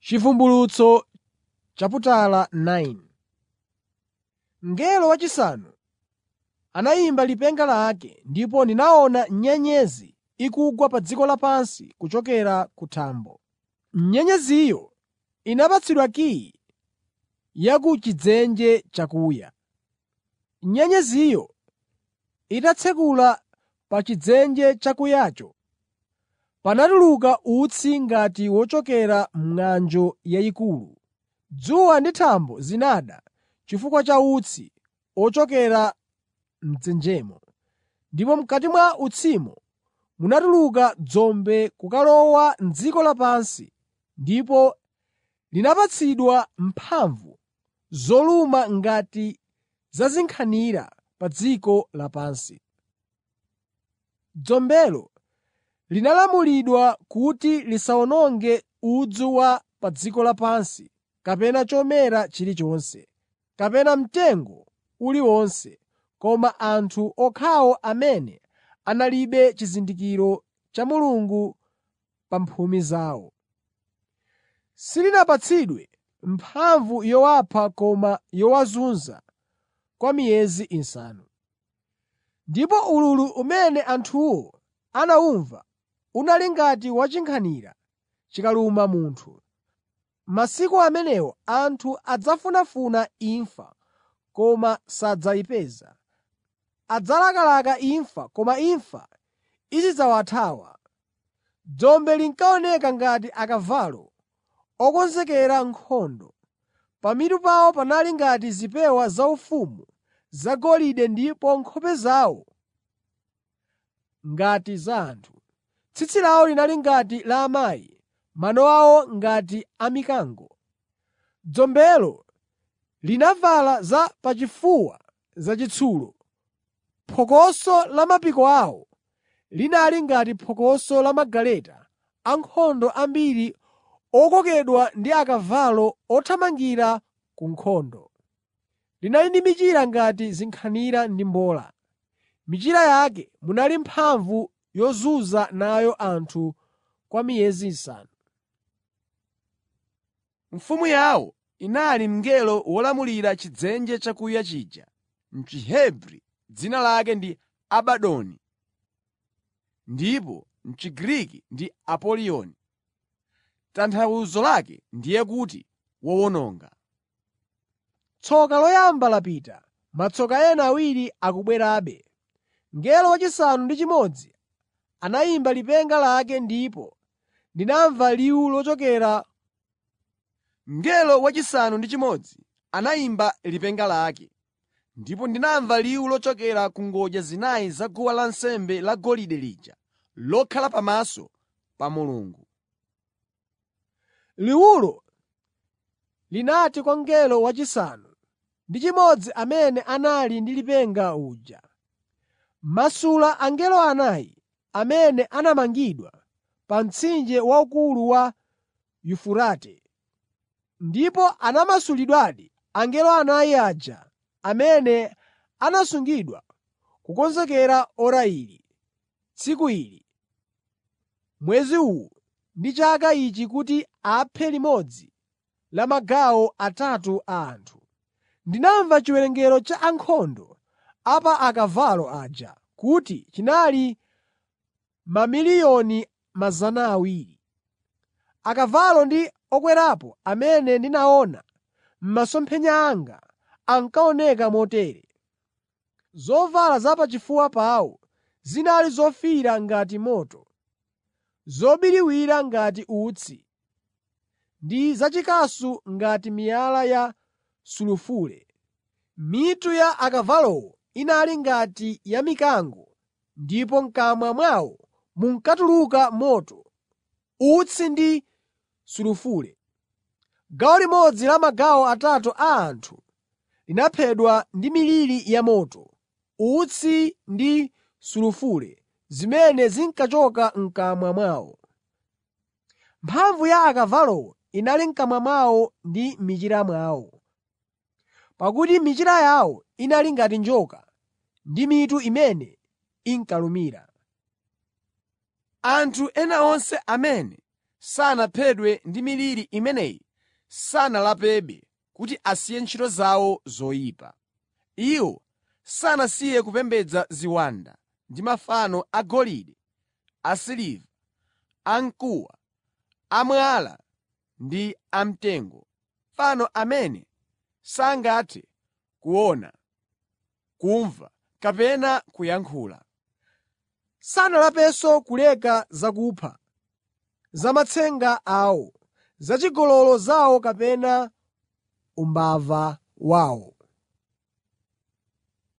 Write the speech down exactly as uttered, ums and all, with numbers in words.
Chivumbulutso chaputala tisa. Mngelo wachisanu anayimba lipenga lake, ndipo ndinaona nyenyezi ikugwa pa dziko lapansi kuchokera ku thambo. Nyenyeziyo inapatsidwa kiyi ya ku chidzenje chakuya. Nyenyeziyo itatsekula pa chidzenje chakuyacho, panatuluka utsi ngati wochokera m'ng'anjo yayikulu. Dzuwa ndi thambo zinada chifukwa cha utsi ochokera m'dzenjemo, ndipo m'kati mwa utsimo munatuluka dzombe kukalowa m'dziko lapansi, ndipo linapatsidwa mphamvu zoluma ngati za zinkhanira pa dziko lapansi. Dzombelo linalamulidwa kuti lisawononge udzu wa pa dziko lapansi kapena chomera chilichonse, kapena mtengo uliwonse, koma anthu okhawo amene analibe chizindikiro cha Mulungu pa mphumi zawo. Silinapatsidwe mphamvu yowapha koma yowazunza kwa miyezi isanu. Ndipo ululu umene anthuwo anawumva unali ngati wa chinkhanira chikaluma munthu. Masiku amenewo anthu adzafunafuna imfa koma sadzayipeza. Adzalakalaka imfa koma imfa izidzawathawa. Dzombe linkaoneka ngati akavalo okonzekera nkhondo. Pamitu pawo panali ngati zipewa zaufumu zagolide ndipo nkhope zawo ngati za anthu. Tsitsi lawo linali ngati la amayi, mano awo ngati a mikango. Dzombelo linavala za pachifuwa zachitsulo. Phokoso la mapiko awo linali ngati phokoso la magaleta ankhondo ambiri okokedwa ndi akavalo othamangira ku nkhondo. Linali ndi michira ngati zinkhanira ndi mbola. M'michira yake munali mphamvu yozunza nayo anthu kwa miyezi isanu. Mfumu yawo inali mngelo wolamulira chidzenje chakuya chija. M'Chihebri dzina lake ndi Abadoni, ndipo m'Chigriki ndi Apoliyoni. Tanthauzo lake ndiye kuti wowononga. Tsoka loyamba lapita, matsoka ena awiri akubwerabe. Mngelo wachisanu ndi chimodzi anayimba lipenga lake, ndipo ndinamva liwu lochokera. Mngelo wachisanu ndi chimodzi anayimba lipenga lake, ndipo ndinamva liwu lochokera ku ngodya zinayi za guwa lansembe lagolide lija lokhala pamaso pa Mulungu. Liwulo linati kwa mngelo wachisanu ndi chimodzi amene anali ndi lipenga uja, “Masula angelo anayi amene anamangidwa pa mtsinje waukulu wa Yufurate.” Ndipo anamasulidwadi angelo anayi aja amene anasungidwa kukonzekera ora ili, tsiku ili, mwezi uwu ndi chaka ichi kuti aphe limodzi la magawo atatu a anthu. Ndinamva chiwerengero cha ankhondo a pa akavalo aja kuti chinali mamiliyoni mazana awiri. Akavalo ndi okwerapo amene ndinaona m'masomphenya anga ankaoneka motere: zovala za pachifuwa pawo zinali zofiira ngati moto, zobiriwira ngati utsi, ndi zachikasu ngati miyala ya sulufule. Mitu ya akavalowo inali ngati ya mikango, ndipo m'kamwa mwawo munkatuluka moto, utsi ndi sulufule. Gawo limodzi la magawo atatu a anthu linaphedwa ndi miliri yamoto, utsi ndi sulufule zimene zinkachoka m'kamwa mwawo. Mphamvu ya akavalowo inali m'kamwa mwawo ndi m'michira mwawo, pakuti michira yawo inali ngati njoka ndi mitu imene inkalumira. Anthu ena onse amene sanaphedwe ndi miliri imeneyi sanalapebe kuti asiye ntchito zawo zoyipa. Iwo sanasiye kupembedza ziwanda ndi mafano agolide, asiliva, amkuwa, amwala ndi amtengo, mafano amene sangathe kuona, kumva kapena kuyankhula. Sanalapenso kuleka zakupha, zamatsenga awo, zachigololo zawo kapena umbava wawo.